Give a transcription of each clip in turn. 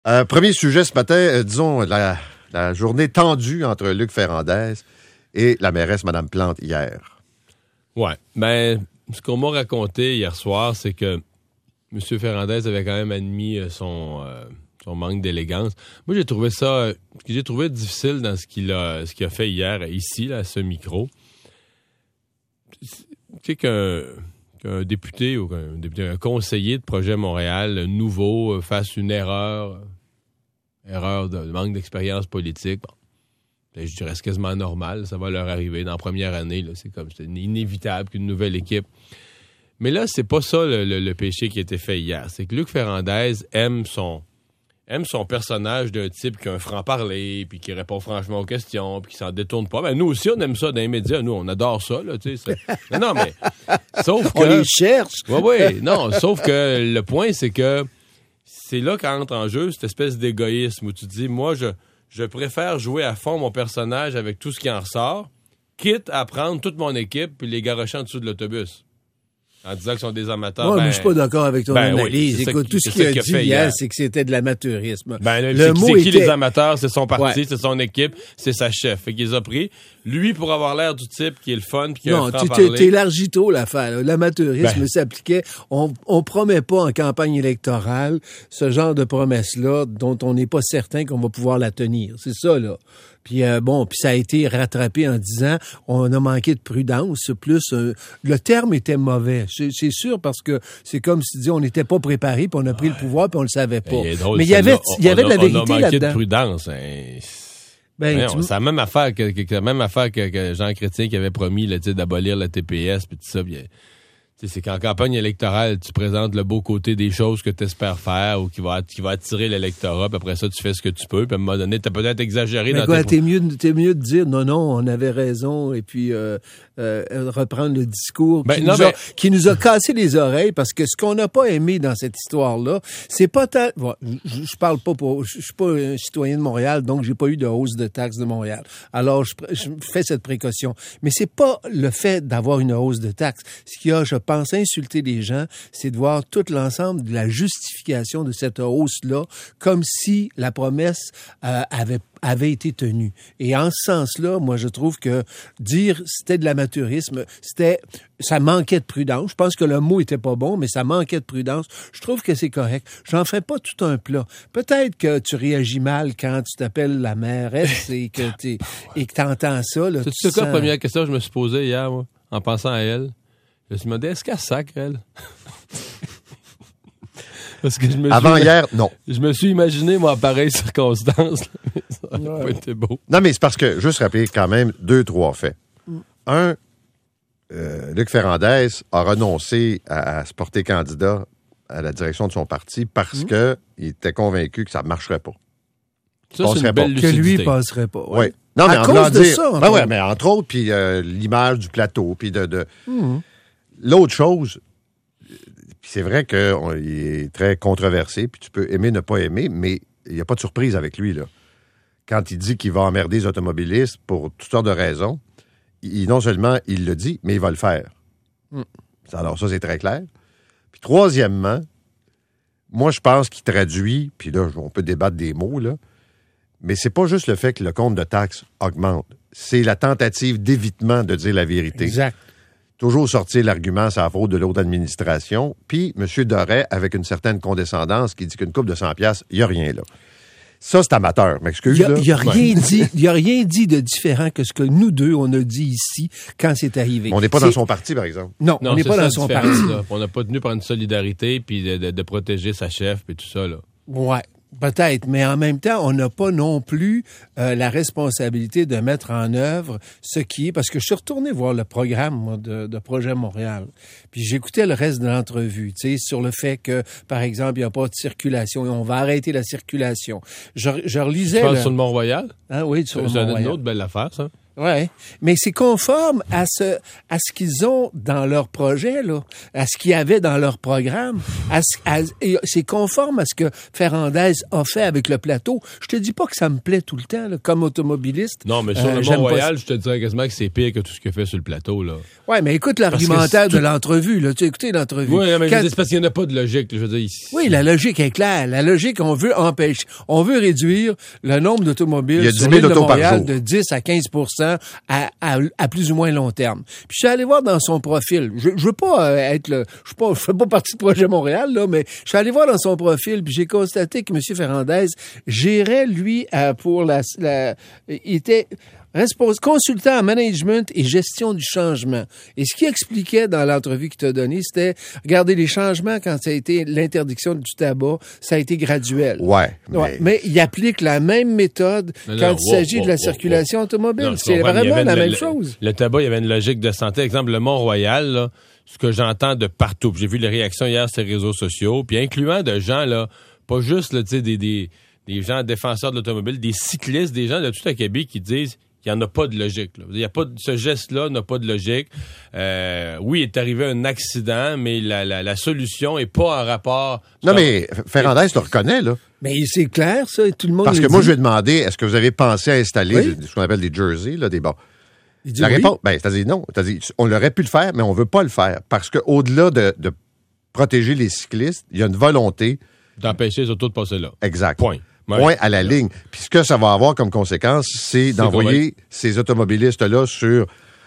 Premier sujet ce matin, disons, la journée tendue entre Luc Ferrandez et la mairesse Mme Plante hier. Ouais, ben, ce qu'on m'a raconté hier soir, c'est que M. Ferrandez avait quand même admis son manque d'élégance. Moi, j'ai trouvé ça, ce que j'ai trouvé difficile dans ce qu'il a fait hier, ici, là, à ce micro. Tu sais qu'un député ou un conseiller de Projet Montréal nouveau fasse une erreur de manque d'expérience politique. Bon, ben, je dirais c'est quasiment normal, ça va leur arriver dans la première année. Là, c'est inévitable qu'une nouvelle équipe. Mais là, c'est pas ça le péché qui a été fait hier. C'est que Luc Ferrandez aime son personnage d'un type qui a un franc-parler, puis qui répond franchement aux questions, puis qui s'en détourne pas. Ben, nous aussi, on aime ça dans les médias. Nous, on adore ça, là, tu sais. Non, mais, sauf que... On les cherche! Oui, non, sauf que le point, c'est que c'est là qu'entre en jeu cette espèce d'égoïsme où tu te dis, moi, je préfère jouer à fond mon personnage avec tout ce qui en ressort, quitte à prendre toute mon équipe puis les garrocher en dessous de l'autobus. En disant qu'ils sont des amateurs. Moi, je suis pas d'accord avec ton analyse. Oui, écoute, tout ce qu'il a dit hier, c'est que c'était de l'amateurisme. C'est qui les amateurs? C'est son parti, c'est son équipe, c'est sa chef. Fait qu'il les a pris. Lui, pour avoir l'air du type qui est le fun puis qui a un franc-parler. Non, t'élargis tôt l'affaire. Là. L'amateurisme s'appliquait. On promet pas en campagne électorale ce genre de promesse-là dont on n'est pas certain qu'on va pouvoir la tenir. C'est ça, là. Puis puis ça a été rattrapé en disant on a manqué de prudence. Plus le terme était mauvais. C'est sûr parce que c'est comme si on n'était pas préparé puis on a pris le pouvoir puis on le savait pas. Mais il y avait de la vérité là-dedans. On a manqué de prudence. C'est la même affaire que Jean Chrétien qui avait promis là, d'abolir la TPS puis tout ça. Puis, c'est qu'en campagne électorale, tu présentes le beau côté des choses que tu espères faire ou qui va attirer l'électorat, puis après ça, tu fais ce que tu peux, puis à un moment donné, tu as peut-être exagéré dans tes... T'es mieux de dire non, on avait raison, et puis reprendre le discours qui nous a cassé les oreilles, parce que ce qu'on n'a pas aimé dans cette histoire-là, c'est pas tant... Bon, je parle pas pour... Je suis pas un citoyen de Montréal, donc j'ai pas eu de hausse de taxes de Montréal. Alors, je fais cette précaution. Mais c'est pas le fait d'avoir une hausse de taxes. Ce qui a, je pense, insulter les gens, c'est de voir tout l'ensemble de la justification de cette hausse-là comme si la promesse avait été tenue. Et en ce sens-là, moi, je trouve que dire c'était de l'amateurisme, ça manquait de prudence. Je pense que le mot était pas bon, mais ça manquait de prudence. Je trouve que c'est correct. J'en fais pas tout un plat. Peut-être que tu réagis mal quand tu t'appelles la mairesse et que t'entends ça. Là, c'est quoi la première question que je me suis posée hier, moi, en pensant à elle? Je me suis demandé, est-ce qu'elle sacre, elle? Parce que hier, non. Je me suis imaginé, moi, à pareille circonstance. Ça n'a pas été beau. Non, mais c'est parce que, juste rappeler quand même 2-3 faits. Un, Luc Ferrandez a renoncé à se porter candidat à la direction de son parti parce que il était convaincu que ça ne marcherait pas. Ça, c'est une belle lucidité. Que lui, il passerait pas. Oui. Non, mais à cause de ça. Mais entre autres, puis l'image du plateau, puis L'autre chose, c'est vrai qu'il est très controversé, puis tu peux aimer, ne pas aimer, mais il n'y a pas de surprise avec lui, là. Quand il dit qu'il va emmerder les automobilistes pour toutes sortes de raisons, non seulement il le dit, mais il va le faire. Alors ça, c'est très clair. Puis troisièmement, moi, je pense qu'il traduit, puis là, on peut débattre des mots, là, mais c'est pas juste le fait que le compte de taxes augmente. C'est la tentative d'évitement de dire la vérité. Exact. Toujours sortir l'argument, c'est la faute de l'autre administration. Puis, M. Doré, avec une certaine condescendance, qui dit qu'une coupe de 100$, il n'y a rien là. Ça, c'est amateur, m'excuse. Il n'y a rien dit de différent que ce que nous deux, on a dit ici quand c'est arrivé. Mais on n'est pas dans son parti, par exemple. Non, on n'est pas dans son parti. Là. On n'a pas tenu par une solidarité puis de protéger sa chef puis tout ça, là. Ouais. Peut-être, mais en même temps, on n'a pas non plus la responsabilité de mettre en œuvre ce qui est... Parce que je suis retourné voir le programme moi, de Projet Montréal, puis j'écoutais le reste de l'entrevue, tu sais, sur le fait que, par exemple, il n'y a pas de circulation et on va arrêter la circulation. Je relisais... Tu parles sur le Mont-Royal? Ah oui, sur le Mont-Royal. C'est une autre belle affaire, ça. Ouais, mais c'est conforme à ce qu'ils ont dans leur projet là, à ce qu'il y avait dans leur programme, c'est conforme à ce que Ferrandez a fait avec le plateau. Je te dis pas que ça me plaît tout le temps là, comme automobiliste. Non, mais sur le Mont-Royal, je te dirais quasiment que c'est pire que tout ce qu'il a fait sur le plateau là. Ouais, mais écoute l'argumentaire de l'entrevue là, tu as écouté l'entrevue. Oui, mais c'est parce qu'il n'y en a pas de logique, là, je veux dire ici. Oui, la logique est claire. La logique, on veut réduire le nombre d'automobiles sur l'île de Montréal de 10 à 15% à plus ou moins long terme. Puis je suis allé voir dans son profil. Je veux pas je fais pas partie de Projet Montréal là, mais je suis allé voir dans son profil puis j'ai constaté que M. Ferrandez gérait lui il était consultant en management et gestion du changement. Et ce qu'il expliquait dans l'entrevue qu'il t'a donnée, c'était, regardez, les changements, quand ça a été l'interdiction du tabac, ça a été graduel. Ouais. Mais il applique la même méthode quand il s'agit de la circulation automobile. Non, c'est vraiment la même chose. Le tabac, il y avait une logique de santé. Exemple, le Mont-Royal, là, ce que j'entends de partout. J'ai vu les réactions hier sur les réseaux sociaux, puis incluant de gens, là, pas juste, là, tu sais, des gens défenseurs de l'automobile, des cyclistes, des gens de tout Québec qui disent il n'y en a pas de logique. Là. Il y a pas ce geste-là n'a pas de logique. Oui, il est arrivé un accident, mais la solution est pas en rapport. Non, mais Ferrandez le reconnaît, là. Mais c'est clair, ça, et tout le monde. Parce que moi, je lui ai demandé, est-ce que vous avez pensé à installer ce qu'on appelle des jerseys, là, des bons. La réponse, c'est-à-dire non. C'est-à-dire, on aurait pu le faire, mais on veut pas le faire. Parce qu'au-delà de protéger les cyclistes, il y a une volonté d'empêcher les autos de passer là. Exact. Point à la ligne. Puis ce que ça va avoir comme conséquence, c'est d'envoyer ces automobilistes-là sur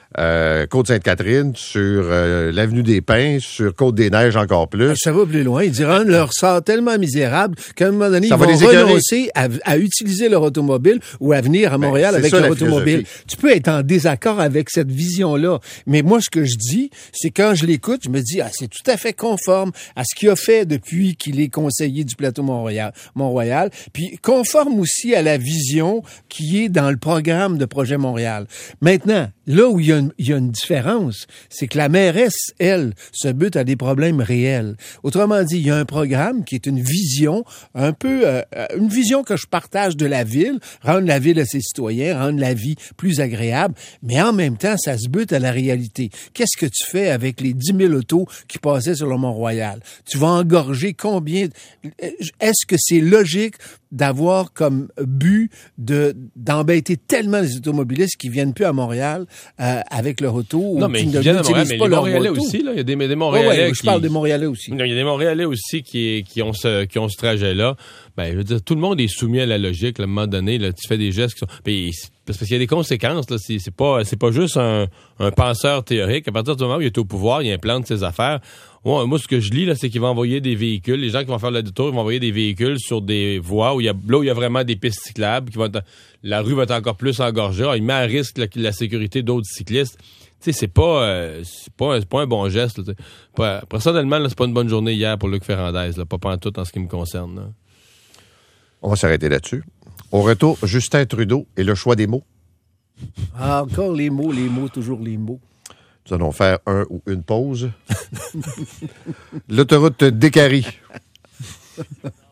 Côte-Sainte-Catherine, sur l'Avenue des Pins, sur Côte-des-Neiges encore plus. Ça va plus loin. Ils diront leur sort tellement misérable qu'à un moment donné, ils vont renoncer à utiliser leur automobile ou à venir à Montréal avec leur automobile. Tu peux être en désaccord avec cette vision-là. Mais moi, ce que je dis, c'est quand je l'écoute, je me dis, c'est tout à fait conforme à ce qu'il a fait depuis qu'il est conseiller du plateau Mont-Royal, puis conforme aussi à la vision qui est dans le programme de Projet Montréal. Maintenant, là où il y a une différence, c'est que la mairesse, elle, se bute à des problèmes réels. Autrement dit, il y a un programme qui est une vision, un peu une vision que je partage de la ville, rendre la ville à ses citoyens, rendre la vie plus agréable, mais en même temps, ça se bute à la réalité. Qu'est-ce que tu fais avec les 10 000 autos qui passaient sur le Mont-Royal? Tu vas engorger combien? Est-ce que c'est logique d'avoir comme but d'embêter tellement les automobilistes qui viennent plus à Montréal avec leur auto? Non, mais ils viennent à Montréal, mais les Montréalais aussi, là. Il y a des Montréalais je parle des Montréalais aussi. Non, il y a des Montréalais aussi qui ont ce trajet-là. Ben, je veux dire, tout le monde est soumis à la logique, là, à un moment donné, là, tu fais des gestes qui sont... Parce qu'il y a des conséquences, là. C'est pas juste un penseur théorique. À partir du moment où il est au pouvoir, il implante ses affaires. Moi, ce que je lis, là, c'est qu'il va envoyer des véhicules. Les gens qui vont faire le détour, ils vont envoyer des véhicules sur des voies où il y a vraiment des pistes cyclables, la rue va être encore plus engorgée. Alors, il met à risque la sécurité d'autres cyclistes. Tu sais, c'est pas un bon geste, là. Personnellement, là, c'est pas une bonne journée hier pour Luc Ferrandez, là. Pas en tout en ce qui me concerne, là. On va s'arrêter là-dessus. Au retour, Justin Trudeau et le choix des mots. Encore les mots, toujours les mots. Nous allons faire un ou une pause. L'autoroute d'Écarie.